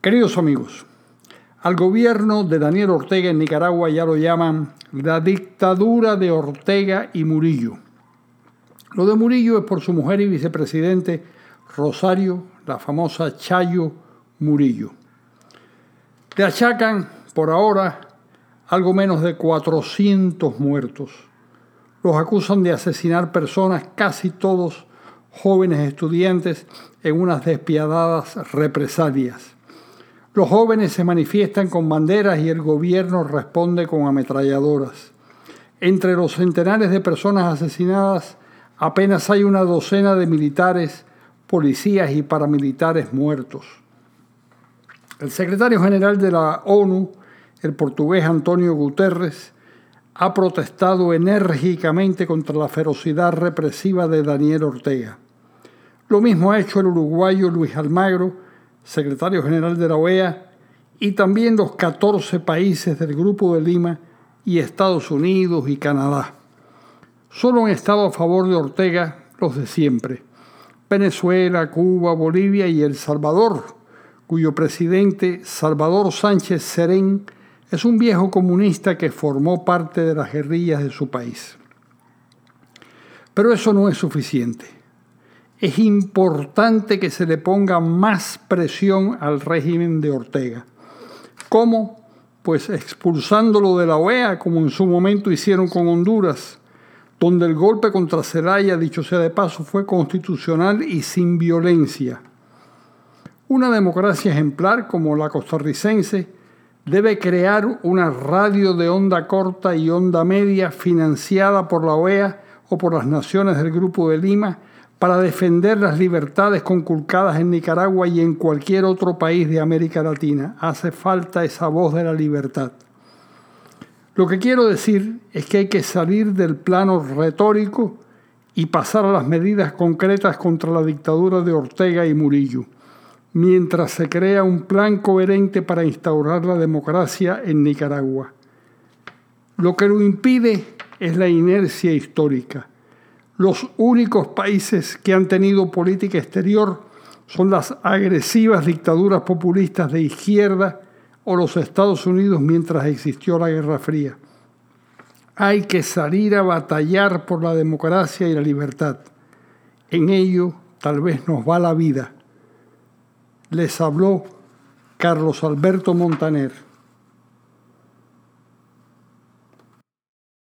Queridos amigos, al gobierno de Daniel Ortega en Nicaragua ya lo llaman la dictadura de Ortega y Murillo. Lo de Murillo es por su mujer y vicepresidente Rosario, la famosa Chayo Murillo. Le achacan por ahora algo menos de 400 muertos. Los acusan de asesinar personas, casi todos jóvenes estudiantes, en unas despiadadas represalias. Los jóvenes se manifiestan con banderas y el gobierno responde con ametralladoras. Entre los centenares de personas asesinadas, apenas hay una docena de militares, policías y paramilitares muertos. El secretario general de la ONU, el portugués António Guterres, ha protestado enérgicamente contra la ferocidad represiva de Daniel Ortega. Lo mismo ha hecho el uruguayo Luis Almagro, secretario general de la OEA, y también los 14 países del Grupo de Lima y Estados Unidos y Canadá. Solo han estado a favor de Ortega los de siempre: Venezuela, Cuba, Bolivia y El Salvador, cuyo presidente Salvador Sánchez Serén es un viejo comunista que formó parte de las guerrillas de su país. Pero eso no es suficiente. Es importante que se le ponga más presión al régimen de Ortega. ¿Cómo? Pues expulsándolo de la OEA, como en su momento hicieron con Honduras, donde el golpe contra Zelaya, dicho sea de paso, fue constitucional y sin violencia. Una democracia ejemplar como la costarricense debe crear una radio de onda corta y onda media financiada por la OEA o por las naciones del Grupo de Lima para defender las libertades conculcadas en Nicaragua y en cualquier otro país de América Latina. Hace falta esa voz de la libertad. Lo que quiero decir es que hay que salir del plano retórico y pasar a las medidas concretas contra la dictadura de Ortega y Murillo, mientras se crea un plan coherente para instaurar la democracia en Nicaragua. Lo que lo impide es la inercia histórica. Los únicos países que han tenido política exterior son las agresivas dictaduras populistas de izquierda o los Estados Unidos mientras existió la Guerra Fría. Hay que salir a batallar por la democracia y la libertad. En ello tal vez nos va la vida. Les habló Carlos Alberto Montaner.